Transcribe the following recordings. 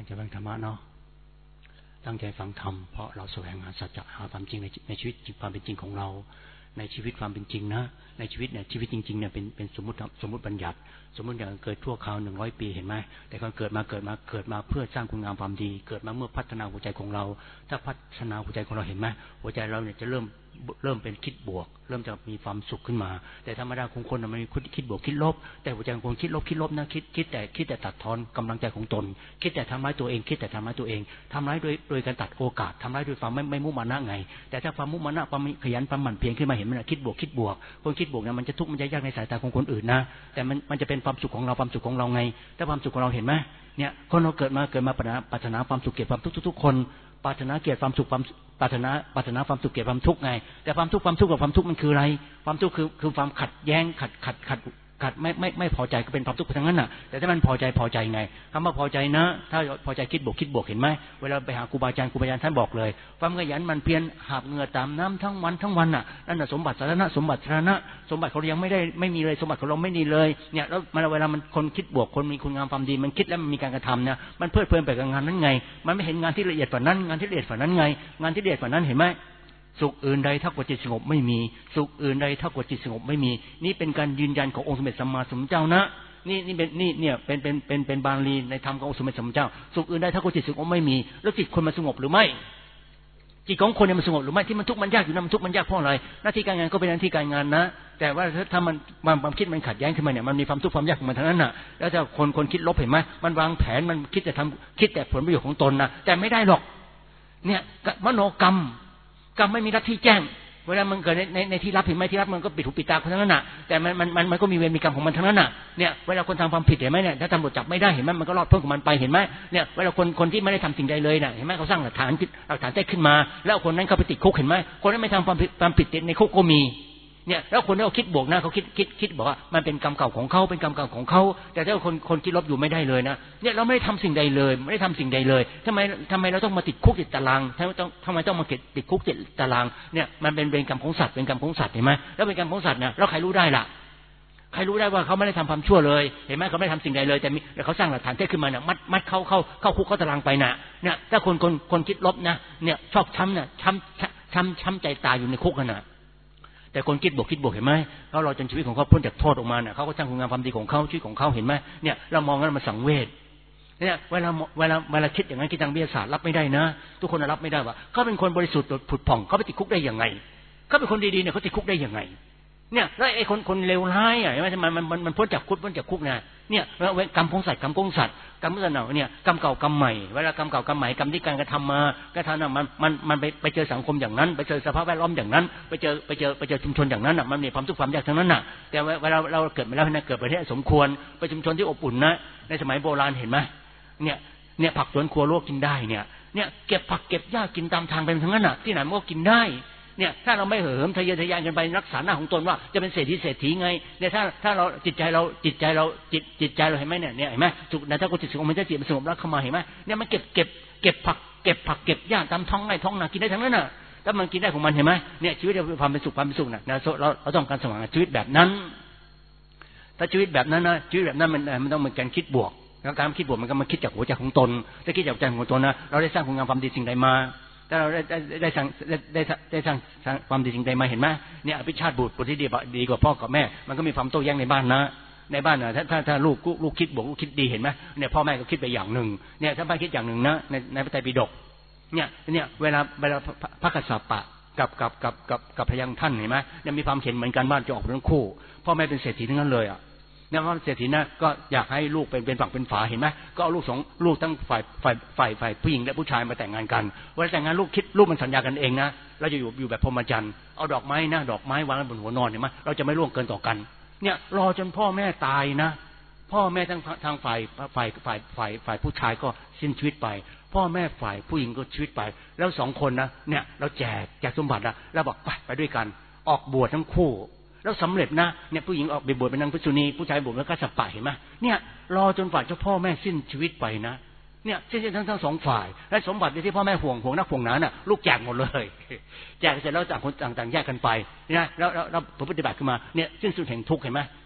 ตั้งใจฟังธรรมะเนาะตั้งใจฟังธรรมเพราะเราแสวงหาสัจจะหาความจริงในชีวิตความเป็นจริงของเราในชีวิตความเป็นจริงนะในชีวิตเนี่ยชีวิตจริงๆเนี่ยเป็นสมมติบัญญัติสมมติอย่างเกิดชั่วคราว100 ปีเห็นไหมแต่การเกิดมาเพื่อสร้างคุณงามความดีเกิดมาเมื่อพัฒนาหัวใจของเราถ้าพัฒนาหัวใจของเราเห็นไหมหัวใจเราเนี่ยจะเริ่มเป็นคิดบวกเริ่มจะมีความสุขขึ้นมาแต่ธรรมดาของคนมันคิดบวกคิดลบแต่หัวใจของคนคิดลบนะคิดแต่ตัดทอนกำลังใจของตนคิดแต่ทำร้ายตัวเองคิดแต่ทำร้ายตัวเองทำร้ายโดยการตัดโอกาสทำร้ายด้วยความไม่มุ่งมั่นไงแต่ถ้าความมุ่งมั่นความขยันความหมั่นเพียรขึ้นมาเห็นมันคิดบวกคนคิดบวกนะมันจะทุกข์มันจะยากในสายตาของคนอื่นนะแต่มันจะเป็นความสุขของเราความสุขของเราไงถ้าความสุขของเราเห็นไหมเนี่ยคนเราเกิดมาปรารถนาความสุขเกียรติความทุกข์ทุกคนปรารถนาเกียรติความสุขความปรารถนาความสุขเกียรติความทุกข์ไงแต่ความทุกข์กับความทุกข์มันคืออะไรความทุกข์คือความขัดแย้งขัดไม่พอใจก็เป็นความทุกข์ทั้งนั้นน่ะแต่ถ้ามันพอใจไงคำว่าพอใจนะถ้าพอใจคิดบวกเห็นไหมเวลาไปหาครูบาอาจารย์ท่านบอกเลยความขยันมันเพียรหาบเหงื่อตามน้ำทั้งวันน่ะนั่นน่ะสมบัติสาธารณะสมบัติเขายังไม่มีเลยสมบัติของเราไม่มีเลยเนี่ยแล้วเวลามันคนคิดบวกคนมีคุณงามความดีมันคิดแล้วมันมีการกระทำเนี่ยมันเพลิดเพลินไปกับงานนั้นไงมันไม่เห็นงานที่ละเอียดกว่านั้นงานที่ละเอียดกว่านั้นไงงานที่ละเอียดกว่านั้นเห็นไหมสุขอื่นใดเท่ากับจิตสงบไม่มีสุขอื่นใดเท่ากับจิตสงบไม่มีนี่เป็นการยืนยันขององค์สมเด็จสัมมาสัมพุทธเจ้านะนี่เป็นบาลีในธรรมขององค์สมเด็จสัมมาสัมพุทธเจ้าสุขอื่นใดเท่ากับจิตสงบไม่มีแล้วจิตคนมันสงบหรือไม่จิตของคนเนี่ยมันสงบหรือไม่ที่มันทุกข์มันยากอยู่นะมันทุกข์มันยากเพราะอะไรหน้าที่การงานก็เป็นหน้าที่การงานนะแต่ว่าถ้ามันความคิดมันขัดแย้งขึ้นมาเนี่ยมันมีความทุกข์ความยากของมันทั้งนั้นน่ะแล้วถ้าคนคิดลบเห็นไหมมันวางแผนมันคิดแต่ผลประโยชน์ของตนนะแต่ไม่ได้หรอกเนี่ยมโนกรรมไม่มีรับที่แจ้งเวลามันเกิดในที่รับเห็นไหมที่รับมันก็ปิดหูปิดตาคนทั้งนั้นน่ะแต่มันก็มีเวรมีกรรมของมันทั้งนั้นน่ะเนี่ยเวลาคนทำความผิดเห็นไหมเนี่ยถ้าตำรวจจับไม่ได้เห็นไหมมันก็รอดพ้นของมันไปเห็นไหมเนี่ยเวลาคนที่ไม่ได้ทำสิ่งใดเลยน่ะเห็นไหมเขาสร้างหลักฐานได้ขึ้นมาแล้วคนนั้นเขาไปติดคุกเห็นไหมคนนั้นไม่ทำความผิดในคุกก็มีเนี่ยแล้วคนที่เขาคิดบวกนะเขาคิดบอกว่ามันเป็นกรรมเก่าของเขาเป็นกรรมเก่าของเขาแต่ถ้าคนคิดลบอยู่ไม่ได้เลยนะเนี่ยเราไม่ได้ทำสิ่งใดเลยไม่ได้ทำสิ่งใดเลยทำไมเราต้องมาติดคุกติดตารางทำไมต้องมาติดคุกติดตารางเนี่ยมันเป็นเวรกรรมของสัตว์เป็นกรรมของสัตว์เห็นไหมแล้วเป็นกรรมของสัตว์เนี่ยแล้วใครรู้ได้ล่ะใครรู้ได้ว่าเขาไม่ได้ทำความชั่วเลยเห็นไหมเขาไม่ได้ทำสิ่งใดเลยแต่เขาสร้างหลักฐานขึ้นมาเนี่ยมัดเข้าคุกเข้าตารางไปน่ะเนี่ยถ้าคนคิดลบนะเนี่ยชอบช้ำเนี่ยช้ำใจตายอยู่ในคุกน่ะแต่คนคิดบวกเห็นไหมเขารอจนชีวิตของเขาพ้นจากโทษออกมาเนี่ยเขาก็สร้างคุณงามความดีของเขาชีวิตของเขาเห็นไหมเนี่ยเรามองกันมันสังเวชเนี่ยเวลาคิดอย่างนั้นคิดทางวิทยาศาสตร์รับไม่ได้นะทุกคนรับไม่ได้ว่าเขาเป็นคนบริสุทธิ์ผุดผ่องเขาไปติดคุกได้ยังไงเขาเป็นคนดีๆเนี่ยเขาติดคุกได้ยังไงเนี่ยแล้วไอ้คนเลวร้ายอ่ะมันพ้นจากคุกนะเนี่ยกรรมของสัตว์กรรมของสัตว์เนี่ยกรรมเก่ากรรมใหม่เวลากรรมเก่ากรรมใหม่กรรมที่การกระทำมากระทำน่ะมันไปเจอสังคมอย่างนั้นไปเจอสภาพแวดล้อมอย่างนั้นไปเจอชุมชนอย่างนั้นน่ะมันมีความทุกข์ความยากทั้งนั้นน่ะแต่เวลาเราเกิดมาแล้วนะเกิดประเทศสมควรไปชุมชนที่อบอุ่นนะในสมัยโบราณเห็นไหมเนี่ยผักสวนครัวโลกกินได้เนี่ยเก็บผักเก็บหญ้ากินตามทางไปทั้งนั้นน่ะที่ไหนมันก็กินได้เนี่ยถ้าเราไม่เหิมทะเยอทะยานกันไปรักษาหน้าของตนว่าจะเป็นเศรษฐีไงเนี่ยถ้าเราจิตใจเราเห็นไหมเนี่ยเห็นไหมสุขนะถ้าจิตสงบมันจะจิตมันสงบแล้วเข้ามาเห็นไหมเนี่ยมันเก็บผักเก็บหญ้าตามท้องไร่ท้องนากินได้ทั้งนั้นน่ะถ้ามันกินได้ของมันเห็นไหมเนี่ยชีวิตเราความเป็นสุขน่ะเราต้องการสว่างชีวิตแบบนั้นถ้าชีวิตแบบนั้นนะชีวิตแบบนั้นมันต้องเป็นการคิดบวกแล้วการคิดบวกมันก็มาคิดจากหัวใจของตนถ้าคิดจากใจของตนนะเราได้สร้างคุณงามความดีสิ่งใดมาถ้าเราได้สร้างความดีสิ่งใดมาเห็นไหมเนี่ยอภิชาติบุตรที่ดีกว่าพ่อกับแม่มันก็มีความโต้แย้งในบ้านนะถ้าลูกคิดบวกลูกคิดดีเห็นไหมเนี่ยพ่อแม่ก็คิดไปอย่างหนึ่งเนี่ยถ้าพ่อคิดอย่างหนึ่งนะในพระไตรปิฎกเนี่ยเวลาพระกัสสปะกับพระยังท่านเห็นไหมเนี่ยมีความเห็นเหมือนกันบ้านจะออกทั้งคู่พ่อแม่เป็นเศรษฐีทั้งนั้นเลยอ่ะเนี่ยว่าเศรษฐีนะก็อยากให้ลูกเป็นฝั่งเป็นฝาเห็นไหมก็เอาลูกทั้งฝ่ายผู้หญิงและผู้ชายมาแต่งงานกันเวลาแต่งงานลูกมันสัญญากันเองนะเราจะอยู่แบบพรหมจรรย์เอาดอกไม้วางบนหัวนอนเห็นไหมเราจะไม่ล่วงเกินต่อกันเนี่ยรอจนพ่อแม่ตายนะพ่อแม่ทางฝ่ายผู้ชายก็สิ้นชีวิตไปพ่อแม่ฝ่ายผู้หญิงก็ชีวิตไปแล้วสองคนนะเนี่ยเราแจกสมบัตินะแล้วบอกไปด้วยกันออกบวชทั้งคู่แล้วสำเร็จนะเนี่ยผู้หญิงออกไปบวชเป็นนางภิกษุณีผู้ชายบวชแล้วก็สัปปะเห็นไหมเนี่ยรอจนฝ่ายเจ้าพ่อแม่สิ้นชีวิตไปนะเนี่ยสิ้นทั้งสองฝ่ายและสมบัติที่พ่อแม่ห่วงนักห่วงหนาน่ะลูกแจกหมดเลยแจกเสร็จแล้วต่างคนต่างแยกกันไปนะแล้วปฏิบัติขึ้นมาเนี่ยสิ้นสุดแห่งทุกข์เห็นไหม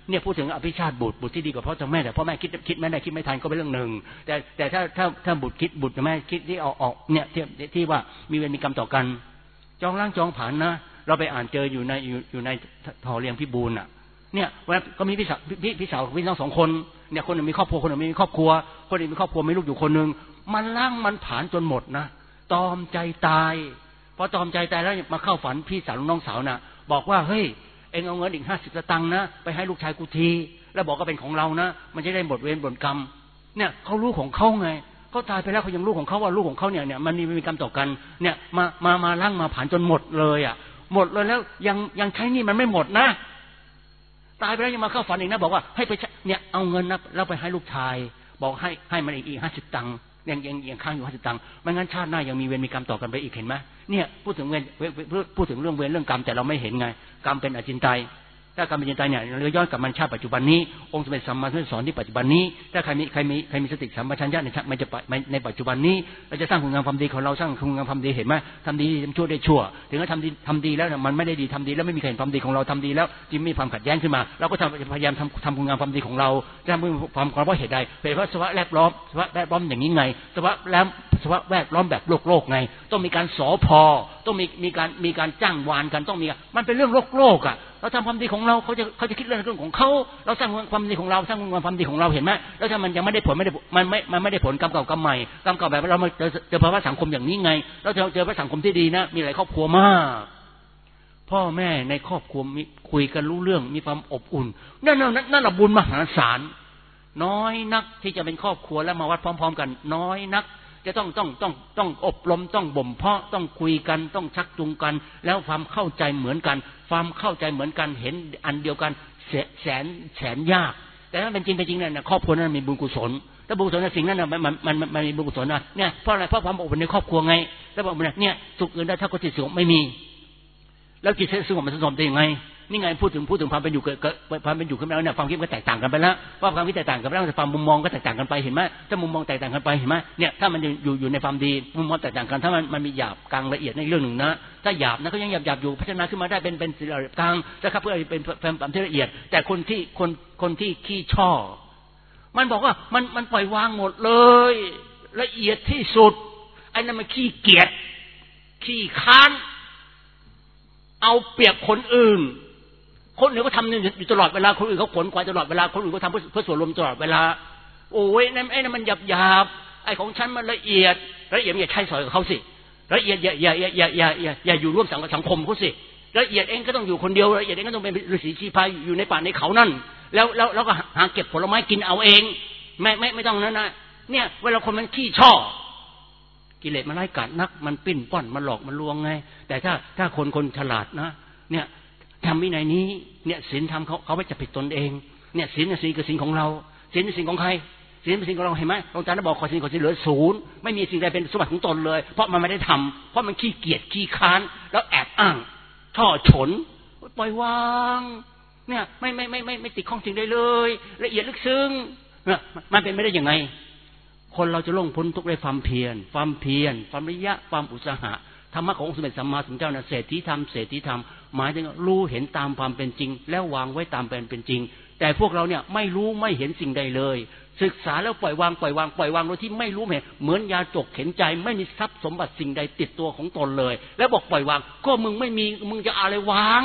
เนี่ยพูดถึงอภิชาติบุตรที่ดีกว่าพ่อกับแม่แต่พ่อแม่คิดไม่ได้คิดไม่ทันก็เป็นเรื่องหนึ่งแต่ถ้าบุตรกับแม่คิดที่ออกเนี่ยที่ว่ามีเวรมีกรรมต่อกันจองล้างจองผ่านนะเราไปอ่านเจออยู่ในทอเรียงพิบูลน่ะเนี่ยวันก็มีพี่สาวพี่น้อง2 คนเนี่ยคนนึงมีครอบครัวคนนึงไม่มีครอบครัวคนนึงมีครอบครัวมีลูกอยู่คนนึงมันล้างมันผ่านจนหมดนะตอมใจตายพอตอมใจตายแล้วมาเข้าฝันพี่สาวน้องสาวน่ะบอกว่าเฮ้ยเอ็งเอาเงินอีก50 สตางค์นะไปให้ลูกชายกูทีแล้วบอกก็เป็นของเรานะมันจะได้หมดเวรหมดกรรมเนี่ยเขารู้ของเขาไงเขาตายไปแล้วเขายังรู้ของเขาว่าลูกของเขาเนี่ยมันมีกรรมต่อกันเนี่ยมาล้างมาผ่านจนหมดเลยอ่ะหมดเลยแล้วยังใช้นี่มันไม่หมดนะตายไปแล้วยังมาเข้าฝันอีกนะบอกว่าให้ไปเนี่ยเอาเงินนะแล้วไปให้ลูกชายบอกให้มันอีก50 ตังค์ยังค้างอยู่50 ตังค์ไม่งั้นชาติหน้ายังมีเวรมีกรรมต่อกันไปอีกเห็นไหมเนี่ยพูดถึงเรื่องเวรเรื่องกรรมแต่เราไม่เห็นไงกรรมเป็นอจินไตยถ้ากรรมเป็นอจินไตยเนี่ยเราย้อนกลับมันชาติปัจจุบันนี้องค์สมเด็จสัมมาสัมพุทธเจ้าสอนที่ปัจจุบันนี้ถ้าใครมีสติสัมปชัญญะในปัจจุบันนี้เราจะสร้างคุณงามความดีของเราสร้างคุณงามความดีเห็นไหมทำดีทำชั่วได้ชั่วถึงว่าทำดีแล้วมันไม่ได้ดีทำดีแล้วไม่มีใครเห็นความดีของเราทำดีแล้วจึงมีความขัดแย้งขึ้นมาเราก็พยายามทำคุณงามความดีของเราจะทำความเพราะเหตุใดเป็นเพราะสภาวะแวดล้อมอย่างนี้ไงสภาวะแวดล้อมแบบโลกไงต้องมีการสอพอต้องมีการจ้างวานกันต้องมีมันเป็นเรื่องโลกอ่ะเราทำความดีของเราเขาจะคิดเรื่องของเขาเราสร้างความดีของเราสร้างความดีของเราเห็นไหมแล้วถ้ามันยังไม่ได้ผลมันไม่ได้ผลกรรมเก่ากรรมใหม่กรรมเก่าแบบเราเจอภาวะสังคมอย่างนี้ไงเราเจอภาวะสังคมที่ดีนะมีหลายครอบครัวมากพ่อแม่ในครอบครัวมีคุยกันรู้เรื่องมีความอบอุ่นนั่นบุญมหาศาลน้อยนักที่จะเป็นครอบครัวแล้วมาวัดพร้อมๆกันน้อยนักจะต้องอบรมต้องบ่มเพาะต้องคุยกันต้องชักจูงกันแล้วความเข้าใจเหมือนกันความเข้าใจเหมือนกันเห็นอันเดียวกันแสนยากแต่ถ้าเป็นจริงเนี่ยครอบครัวนั้นมีบุญกุศลถ้าบุญกุศลในสิ่งนั้นมันมีบุญกุศลนะเนี่ยเพราะอะไรเพราะความอบอุ่นในครอบครัวไงแล้วบอกเนี่ยสุขอื่นได้ถ้าก็จิตสงบไม่มีแล้วจิตสงบมันสงบได้ยังไงนี่ไงพูดถึงความเป็นอยู่ขึ้นมาแล้วเนี่ยความคิดก็แตกต่างกันไปแล้วว่าความคิดแตกต่างกันไปแล้วแต่ความมุมมองก็แตกต่างกันไปเห็นไหมถ้ามุมมองแตกต่างกันไปเห็นไหมเนี่ยถ้ามันอยู่ในความดีมุมมองแตกต่างกันถ้ามันมีหยาบกลางละเอียดในเรื่องหนึ่งนะถ้าหยาบนะก็ยังหยาบอยู่พัฒนาขึ้นมาได้เป็นกลางนะครับเพื่อเป็นความที่ละเอียดแต่คนที่ขี้ช่อมันบอกว่ามันปล่อยวางหมดเลยละเอียดที่สุดไอ้นั่นมันขี้เกียจขี้ค้านเอาเปรียบคนอื่นคนอื่นก็ทำอยู่ตลอดเวลาคนอื่นเขาขนควายตลอดเวลาคนอื่นก็ทำเพื่อส่วนรวมตลอดเวลาโอ้ยนั่นมันหยาบไอ้ของฉันมันละเอียดอย่าใช้สอยกับเขาสิละเอียดอย่าอยู่ร่วมสังคมเขาสิละเอียดเองก็ต้องอยู่คนเดียวละเอียดเองก็ต้องเป็นฤาษีชีพายอยู่ในป่าในเขานั่นแล้วก็หาเก็บผลไม้กินเอาเองไม่ต้องนั้นนะเนี่ยเวลาคนมันขี้ช่อกิเลสมันไล่กัดนักมันปิ้นป้อนมันหลอกมันลวงไงแต่ถ้าคนฉลาดนะเนี่ยทำวินัยนี้เนี่ยศีลทำเขาไม่จะผิดตนเองเนี่ยศีลคือศีลของเราศีลเป็นศีลของใครศีลเป็นศีลของเราเห็นไหมหลวงตาได้บอกขอศีลเหลือ0ไม่มีสิ่งใดเป็นสมบัติของตนเลยเพราะมันไม่ได้ทำเพราะมันขี้เกียจขี้ค้านแล้วแอบอ้างช่อฉนปล่อยวางเนี่ยไม่ติดข้องสิ่งใดเลยละเอียดลึกซึ้งเนี่ยมันเป็นไม่ได้ยังไงคนเราจะล่วงพ้นทุกข์ด้วยความเพียรความวิริยะความอุตสาหะธรรมะขององค์สมเด็จสัมมาสัมพุทธเจ้าเศรษฐีธรรมหมายถึงรู้เห็นตามความเป็นจริงแล้ววางไว้ตามเป็นจริงแต่พวกเราเนี่ยไม่รู้ไม่เห็นสิ่งใดเลยศึกษาแล้วปล่อยวางโดยที่ไม่รู้เหมือนยาจกเข็นใจไม่มีทรัพย์สมบัติสิ่งใดติดตัวของตนเลยแล้วบอกปล่อยวางก็มึงไม่มีมึงจะอะไรวาง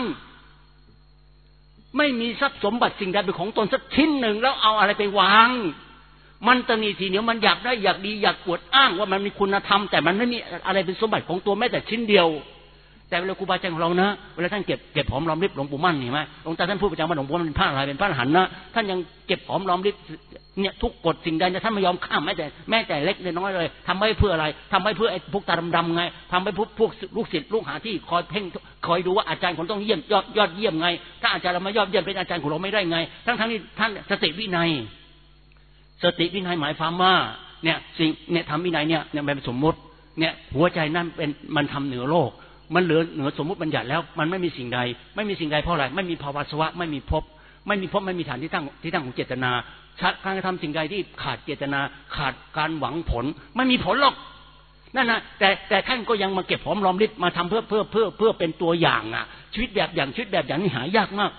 ไม่มีทรัพย์สมบัติสิ่งใดเป็นของตนสักชิ้นหนึ่งแล้วเอาอะไรไปวางมันตนีทีเหนียวมันอยากได้อยากดีอยากอวดอ้างว่ามันมีคุณธรรมแต่มันไม่มีอะไรเป็นสมบัติของตัวแม้แต่ชิ้นเดียวแต่เวลาครูบาอาจารย์ของเรานะเวลาท่านเก็บหอมรอมริบหลวงปู่มั่นเห็นไหมหลวงตาท่านพูดประจำว่าหลวงปู่มั่นเป็นพระอะไรเป็นพระอรหันต์นะท่านยังเก็บหอมรอมริบเนี่ยทุกกฎสิ่งใดท่านไม่ยอมข้ามแม้แต่เล็กน้อยเลยทำไว้เพื่ออะไรทำไว้เพื่อไอ้พวกตาดำๆไงทำไว้พวกลูกศิษย์ลูกหาที่คอยเพ่งคอยดูว่าอาจารย์ของต้องเยี่ยมยอดเยี่ยมไงถ้าอาจารย์เราไม่ยอดเยี่ยมเป็นอาจารย์ของเราไม่ได้ไงทั้งที่ท่านสติวินัยหมายความว่าเนี่ยสิ่งเนี่ยทำวินัยเนี่ยเป็นสมมติเนี่ยหัวใจนั่นเป็นมันทำเหนือโลกมันเหนือสมมุติบัญญัติแล้วมันไม่มีสิ่งใดเพราะอะไรไม่มีภาวะสวะไม่มีภพไม่มีฐานที่ตั้งของเจตนาการกระทำสิ่งใดที่ขาดเจตนาขาดการหวังผลไม่มีผลหรอกนั่นนะแต่ท่านก็ยังมาเก็บหอมรอมริบมาทำเพื่อเป็นตัวอย่างอ่ะชีวิตแบบอย่างนี่หายากมาก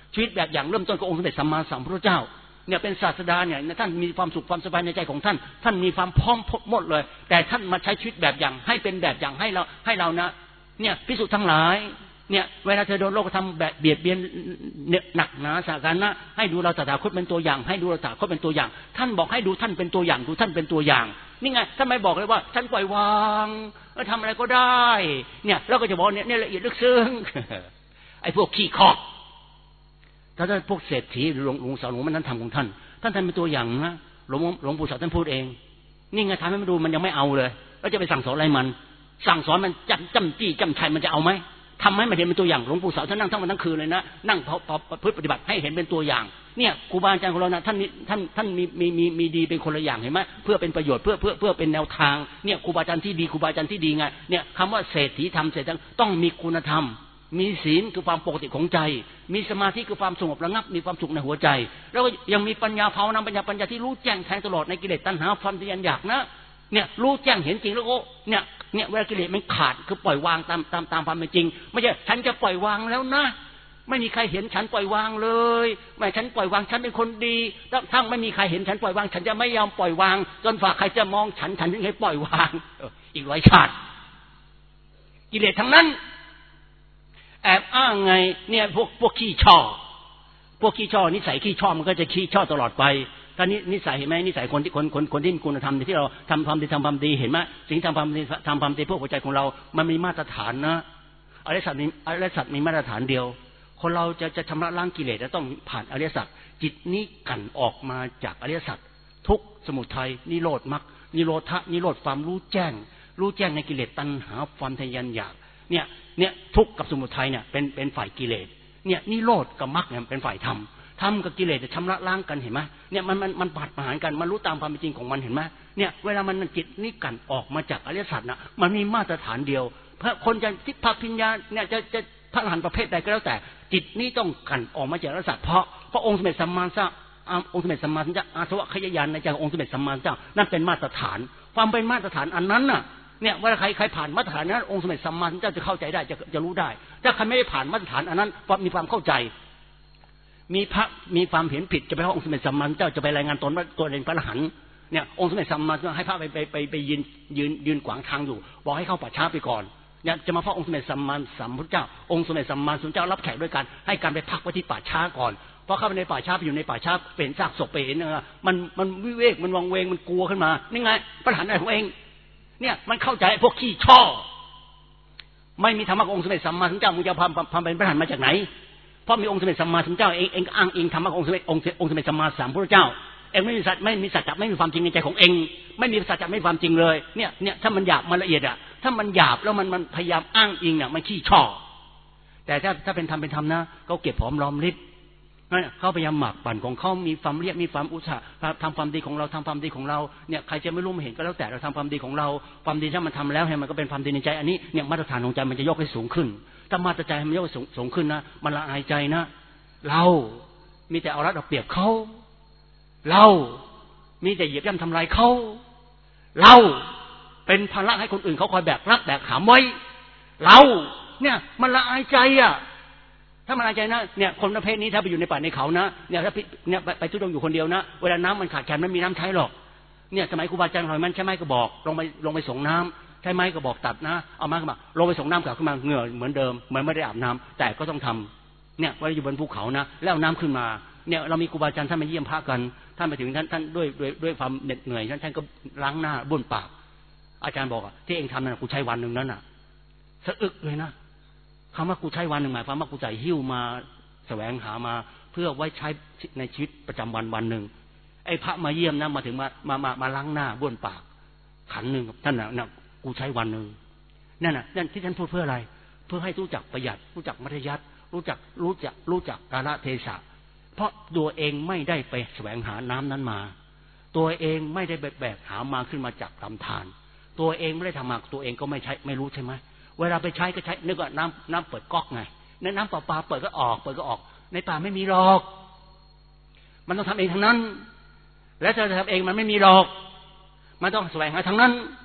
ชีวิตแบบอย่างเริ่มต้นกับองค์สมเด็จสัมมาสัมพุทธเจ้าเนี่ยเป็นศาสดาเนี่ยท่านมีความสุขความสบายในใจของท่านท่านมีความพร้อมหมดเลยแต่ท่านมาใช้ชีวิตแบบอย่างให้เป็นแบบอย่างให้เรานะเนี่ยภิกษุทั้งหลายเนี่ยเวลาเธอโดนโลกธรรมแบบเบียดเบียนหนักหนาสาการนะให้ดูเราตถาคตเป็นตัวอย่างให้ดูเราตถาคตเป็นตัวอย่างท่านบอกให้ดูท่านเป็นตัวอย่างดูท่านเป็นตัวอย่างนี่ไงท่านไม่บอกเลยว่าท่านปล่อยวางทำอะไรก็ได้เนี่ยเราก็จะบอกเนี่ยละเอียดลึกซึ้งไอ้พวกขี้ขอกถ้าท่านพวกเศรษฐีหรือหลวงสาวหลวงมันท่านทำของท่านเป็นตัวอย่างนะหลวงปู่สาวท่านพูดเองนี่ไงทำให้มันดูมันยังไม่เอาเลยแล้วจะไปสั่งสอนอะไรมันสั่งสอนมันจำจี้จำชัยมันจะเอาไหมทำให้มันเห็นเป็นตัวอย่างหลวงปู่สาวท่านนั่งทั้งวันทั้งคืนเลยนะนั่งพฤติปฏิบัติให้เห็นเป็นตัวอย่างเนี่ยครูบาอาจารย์ของเรานะท่านมีดีเป็นคนละอย่างเห็นไหมเพื่อเป็นประโยชน์เพื่อเป็นแนวทางเนี่ยครูบาอาจารย์ที่ดีครูบาอาจารย์ที่ดีไงเนี่ยคำว่าเศรษฐีธรรมเศรษฐีต้องมีคุณธรรมมีศีลคือความปกติของใจมีสมาธิคือความสงบระงับมีความสุขในหัวใจแล้วก็ยังมีปัญญาภาวนาปัญญาที่รู้แจ้งแทงตลอดในกิเลสตัณหาความทะยานอยากนะเนี่ยรู้แจ้งเห็นจริงแล้วก็เนี่ยเวลากิเลสมันขาดคือปล่อยวางตามความเป็นจริงไม่ใช่ฉันจะปล่อยวางแล้วนะไม่มีใครเห็นฉันปล่อยวางเลยไม่ฉันปล่อยวางฉันเป็นคนดีทั้งไม่มีใครเห็นฉันปล่อยวางฉันจะไม่ยอมปล่อยวางจนฝ่าใครจะมองฉันถึงให้ปล่อยวางอีกหลายชาติกิเลสทั้งนั้นแอบอ้างไงเนี่ยพวกขี้ช่อนิสัยขี้ช่อมันก็จะขี้ช่อตลอดไปตอนนี้นิสัยเห็นไหมนิสัยคนที่มีคุณธรรมที่เราทำความดีเห็นไหมสิ่งทำความดีพวกหัวใจของเรามันมีมาตรฐานนะอริยสัจมีมาตรฐานเดียวคนเราจะชำระล้างกิเลสจะต้องผ่านอริยสัจจิตนี้กั่นออกมาจากอริยสัจทุกข์สมุทัยนิโรธมรรคนิโรธความรู้แจ้งในกิเลสตัณหาความทะยานอยากเนี่ยทุกข์กับสมุทัยเนี่ยเป็นฝ่ายกิเลสเนี่ยนิโรธกับมรรคเนี่ยเป็นฝ่ายธรรมกับกิเลสจะชำระล้างกันเห็นไหมเนี่ยมันบาดหมางกันมันรู้ตามความเป็นจริงของมันเห็นไหมเนี่ยเวลามันจิตนี่กั่นออกมาจากอริยสัจนะมันมีมาตรฐานเดียวเพราะคนจะทิพย์พิญญาเนี่ยจะพระอรหันต์ประเภทใดก็แล้วแต่จิตนี้ต้องกั่นออกมาจากอริยสัจเพราะองค์สมเด็จสัมมาสัมพุทธเจ้าอาสวะขยายานในใจขององค์สมเด็จสัมมาสัมพุทธเจ้านั่นเป็นมาตรฐานความเป็นมาตรฐานอันนั้นน่ะเนี่ยเวลาใครผ่านมาตรฐานนั้นองค์สมเด็จสัมมาสัมพุทธเจ้าจะเข้าใจได้จะรู้ได้ถ้าใครไม่ได้ผ่านมาตรฐานอันนั้นมีความเข้าใจมีความเห็นผิดจะไปให้องค์สมเด็จสัมมาสัมพุทธเจ้าจะไปรายงานตนว่าตัวเองพระอรหันต์เนี่ยองค์สมเด็จสัมมาสัมพุทธเจ้าให้พระไปยืนขวางทางอยู่บอกให้เข้าป่าช้าไปก่อนเนี่ยจะมาเฝ้าองค์สมเด็จสัมมาสัมพุทธเจ้าองค์สมเด็จสัมมาสัมพุทธเจ้ารับแขกด้วยกันให้การไปพักไว้ที่ป่าช้าก่อนพอเข้าไปในป่าช้าไปอยู่ในป่าช้าเป็นซากศพไปเห็นมันวิเวกมันวังเวงมันกลัวขึ้นมานี่ไงพระอรหันต์ของเองเนี่ยมันเข้าใจพวกขี้ช่อไม่มีธรรมะขององค์สมเด็จสัมมาสัมพุทธเจ้ามึงจะพาเป็นพระอรหันต์มาจากไหนเพราะมีองค์สมเด็จสัมมาสัมพุทธเจ้าเองอ้างอิงธรรมะขององค์สมเด็จสัมมาสัมพุทธเจ้าเองไม่มีสัจจะไม่มีความจริงในใจของเองไม่มีสัจจะไม่มีความจริงเลยเนี่ยถ้ามันหยาบมันละเอียดถ้ามันหยาบแล้วมันพยายามอ้างอิงเนี่ยมันขี้ช่อแต่ถ้าเป็นธรรมนะเขาเก็บหอมรอมริบเขาพยายามหมักปั่นของเขามีความเรียบมีความอุตสาห์ทำความดีของเราทำความดีของเราเนี่ยใครจะไม่รู้ไม่เห็นก็แล้วแต่เราทำความดีของเราความดีถ้ามันทำแล้วให้มันก็เป็นความดีในใจอันนี้เนี่ยมาตรฐานของใจมันจะยกให้สูงขึ้นถ้ามาตรฐานมันยกให้สูงขึ้นนะมันละอายใจนะเรามีแต่เอารัดเอาเปรียบเขาเรามีแต่เหยียบย่ำทำลายเขาเราเป็นภาระให้คนอื่นเขาคอยแบกหามไว้เราเนี่ยมันละอายใจถ้ามันละอายใจนะเนี่ยคนประเภทนี้ถ้าไปอยู่ในป่าในเขานะเนี่ยถ้าเนี่ยไปทุดงอยู่คนเดียวนะเวลาน้ำมันขาดแคลนไม่มีน้ำใช้หรอกเนี่ยสมัยครูบาอาจารย์หอยมันใช่ไหมก็บอกลงไปส่งน้ำใช่ไหมก็บอกตัดนะเอามาขึ้นมาลงไปส่งน้ำกลับขึ้นมาเหงื่อเหมือนเดิมเหมือนไม่ได้อาบน้ำแต่ก็ต้องทำเนี่ยเวลาอยู่บนภูเขานะแล้วเอาน้ำขึ้นมาเนี่ยเรามีครูบาอาจารย์ท่านมาเยี่ยมพระกันท่านไปถึงท่านด้วยความเหน็ดเหนื่อยท่านก็ล้างหน้าบ้วนปากอาจารย์บอกที่เองทำนั่นกูใช้วันหนึ่งนั้นสะอึกเลยนะคำว่ากูใช้วันหนึ่งหมายความว่ากูใจหิ้วมาแสวงหามาเพื่อไว้ใช้ในชีวิตประจำวันหนึ่งไอ้พระมาเยี่ยมนะมาถึงมาล้างหน้าบ้วนปากขันหนึ่งท่านน่ะกูใช้วันหนึ่งนั่นที่ท่านพูดเพื่ออะไรเพื่อให้รู้จักประหยัดรู้จักมัธยัสถ์รู้จักกาลเทศะเพราะตัวเองไม่ได้ไปแสวงหาน้ำนั้นมาตัวเองไม่ได้แบกหามาขึ้นมาจากลำธารตัวเองไม่ได้ทำมาตัวเองก็ไม่ใช้ไม่รู้ใช่ไหมเวลาไปใช้ก็ใช้นึกว่าน้ำเปิดก๊อกไงน้ำเปล่าเปิดก็ออกในป่าไม่มีหรอกมันต้องทำเองทั้งนั้นและถ้าจะทำเองมันไม่มีหรอกมันต้องแสวงหาทั้งนั้น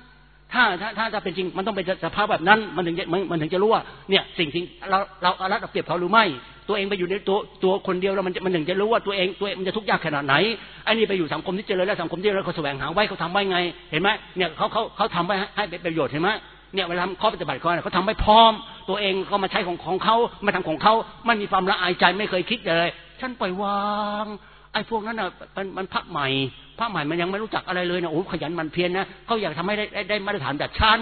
ถ้าเป็นจริงมันต้องเป็นสภาพแบบนั้นมันถึงจะรู้ว่าเนี่ยสิ่งเราเอารัดเอาเปรียบเขาหรือไม่ตัวเองไปอยู่ในตัวคนเดียวแล้วมันถึงจะรู้ว่าตัวเองมันจะทุกข์ยากขนาดไหนไอ้นี่ไปอยู่สังคมที่เจริญและสังคมที่เราเขาแสวงหาไว้เขาทำไว้ไงเห็นไหมเนี่ยเขาทำไว้ให้เป็นประโยชน์เห็นไหมเนี่ยเวลาข้อปฏิบัติเขาทำไว้พร้อมตัวเองก็มาใช้ของเขามาทำของเขาไม่มีความละอายใจไม่เคยคิดเลยฉันปล่อยวางไอ้พวกนั้นน่ะมันพระใหม่มันยังไม่รู้จักอะไรเลยนะโอ้ขยันมันเพียรนะเขาอยากทำให้ได้มาตรฐานแบบฉัน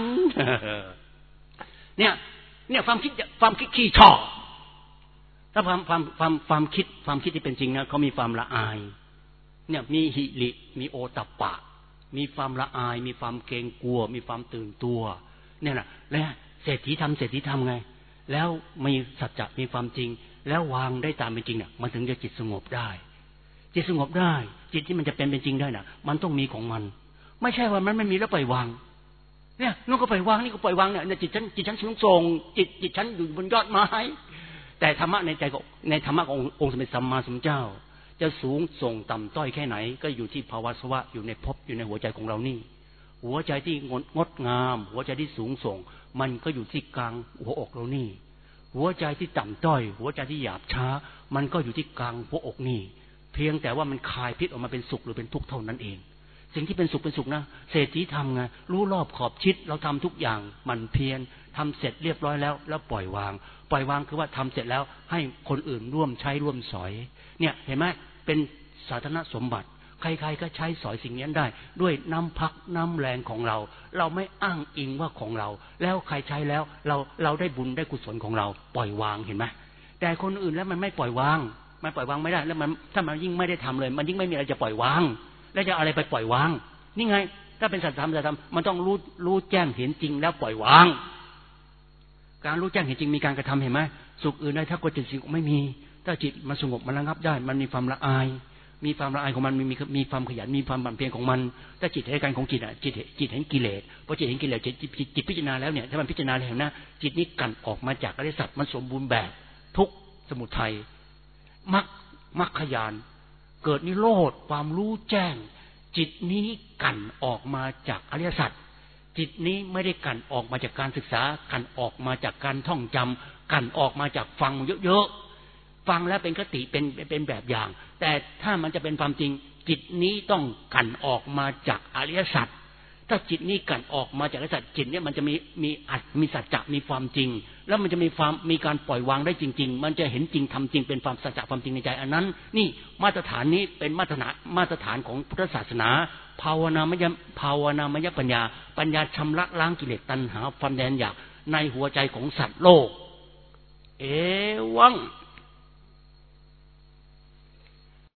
เนี่ยความคิดขี้ฉอกถ้าความคิดที่เป็นจริงนะเขามีความละอายเนี่ยมีหิริมีโอตัปปะมีความละอายมีความเกรงกลัวมีความตื่นตัวเนี่ยนะแล้วเศรษฐีทำไงแล้วมีสัจจะมีความจริงแล้ววางได้ตามเป็นจริงเนี่ยมันถึงจะจิตสงบได้จิตสงบได้จิตที่มันจะเป็นจริงได้น่ะมันต้องมีของมันไม่ใช่ว่ามันไม่มีแล้วปล่อยวางเนี่ยนู่นก็ปล่อยวางนี่ก็ปล่อยวางเนี่ยจิตฉันสูงส่งจิตฉันอยู่บนยอดไม้แต่ธรรมะในใจของในธรรมะขององค์สมเด็จสัมมาสัมพุทธเจ้าจะสูงส่งต่ำต้อยแค่ไหนก็อยู่ที่ภาวะสวะอยู่ในภพอยู่ในหัวใจของเรานี่หัวใจที่งดงามหัวใจที่สูงส่งมันก็อยู่ที่กลางหัวอกเรานี่หัวใจที่ต่ำต้อยหัวใจที่หยาบช้ามันก็อยู่ที่กลางหัวอกนี่เพียงแต่ว่ามันคายพิษออกมาเป็นสุขหรือเป็นทุกข์เท่านั้นเองสิ่งที่เป็นสุขนะเศรษฐีทำไงรู้รอบขอบชิดเราทำทุกอย่างมันเพียรทำเสร็จเรียบร้อยแล้วปล่อยวางคือว่าทำเสร็จแล้วให้คนอื่นร่วมใช้ร่วมสอยเนี่ยเห็นไหมเป็นสาธารณสมบัติใครๆก็ใช้สอยสิ่งนี้ได้ด้วยน้ำพักน้ำแรงของเราไม่อ้างอิงว่าของเราแล้วใครใช้แล้วเราได้บุญได้กุศลของเราปล่อยวางเห็นไหมแต่คนอื่นแล้วมันไม่ปล่อยวางไม่ได้แล้วมันถ้ามันยิ่งไม่ได้ทำเลยมันยิ่งไม่มีอะไรจะปล่อยวางแล้วจะอะไรไปปล่อยวางนี่ไงถ้าเป็นสัจธรรมมันต้องรู้แจ้งเห็นจริงแล้วปล่อยวางการรู้แจ้งเห็นจริงมีการกระทำเห็นไหมสุขอื่นได้ถ้ากดจิตสิ่งไม่มีถ้าจิตมันสงบมันระงับได้มันมีความละอายของมันมีความขยันมีความบั่นเพียรของมันถ้าจิตให้การของจิตจิตเห็นกิเลสพอจิตเห็นกิเลสจิตพิจารณาแล้วเนี่ยถ้ามันพิจารณาแล้วนะจิตนี้กันออกมาจากอริยสัจมันสมบูรณ์แบบทุกสมุทัยมรรคญาณเกิดนิโรธความรู้แจ้งจิตนี้กันออกมาจากอริยสัจจิตนี้ไม่ได้กันออกมาจากการศึกษากันออกมาจากการท่องจำกันออกมาจากฟังเยอะๆฟังแล้วเป็นคติเป็นแบบอย่างแต่ถ้ามันจะเป็นความจริงจิตนี้ต้องกันออกมาจากอริยสัจถ้าจิตนี้กันออกมาจากอริยสัจจิตเนี่ยมันจะมีสัจจะมีความจริงแล้วมันจะมีการปล่อยวางได้จริงๆมันจะเห็นจริงทำจริงเป็นความสัจจะความจริงในใจอันนั้นนี่มาตรฐานนี้เป็นมาตรฐานของพุทธศาสนาภาวนามยปัญญาชำระล้างกิเลสตัณหาความแดนอยากในหัวใจของสัตว์โลกเอวัง